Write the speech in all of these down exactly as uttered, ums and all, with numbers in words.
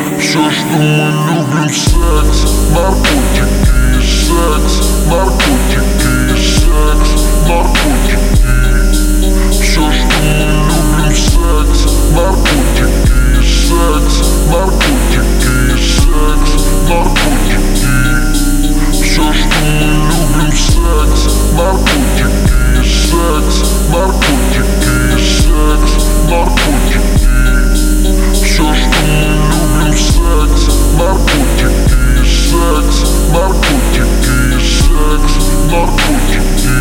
Все, что мы любим, секс, наркотики, секс, наркотики, секс, наркотики. Все, что мы любим, секс, наркотики, секс, наркотики, секс, наркотики. Все, что мы любим, секс, наркотики, секс, наркотики, секс, наркотики. Все, что мы любим, секс, наркотики, секс, наркотики, секс, наркотики.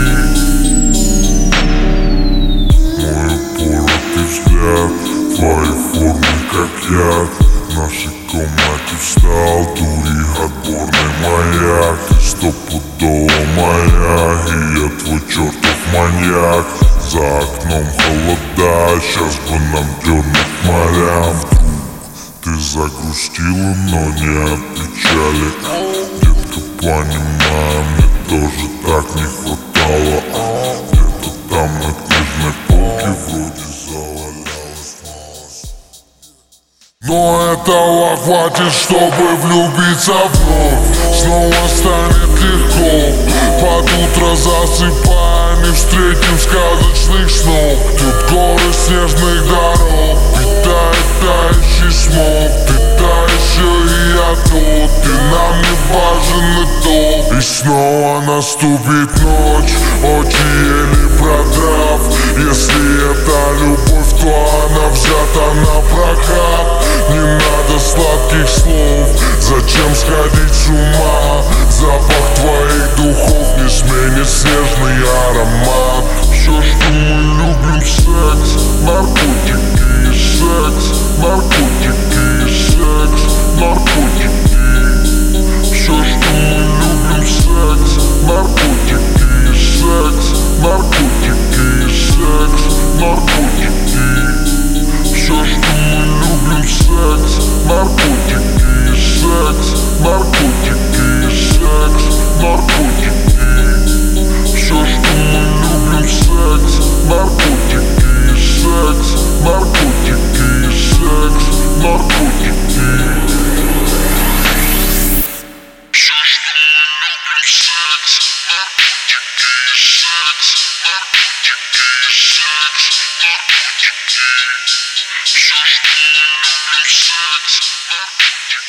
Мой упоротый взгляд, твои формы как яд. В нашей комнате встал дури отборный маяк. Ты стопудово моя, и я твой чертов маньяк. За окном холода, сейчас бы нам дернуть морям. Ты загрустила, но не от печали. Детка, понимаю, мне тоже так не хватало. Где-то там на книжной полке вроде завалялась малость. Но этого хватит, чтобы влюбиться вновь. Снова станет легко, под утро засыпая, не встретим сказочных снов. Тут горы снежных дорог, питает тающий смог. Ты та еще и я тот, ты нам не важен и то. И снова наступит ночь, очи еле продрав. Если это любовь, то она взята на прокат. Не надо сладких слов, зачем сходить с ума? Запах твоих духов не сменит снежный аромат. Все, что мы любим, секс, наркотики, секс, наркотики, секс, наркотики. Все, что мы любим, секс, наркотики, секс, наркотики, секс, наркотики. Все, что мы любим, секс, наркотики, секс, наркотики, секс, наркотики. Все, что мы любим, секс, наркотики, секс, наркотики, секс, наркотики. Все, что мы любим, секс, наркотики, секс, наркотики, секс, наркотики. Все, что мы любим, секс, наркотики.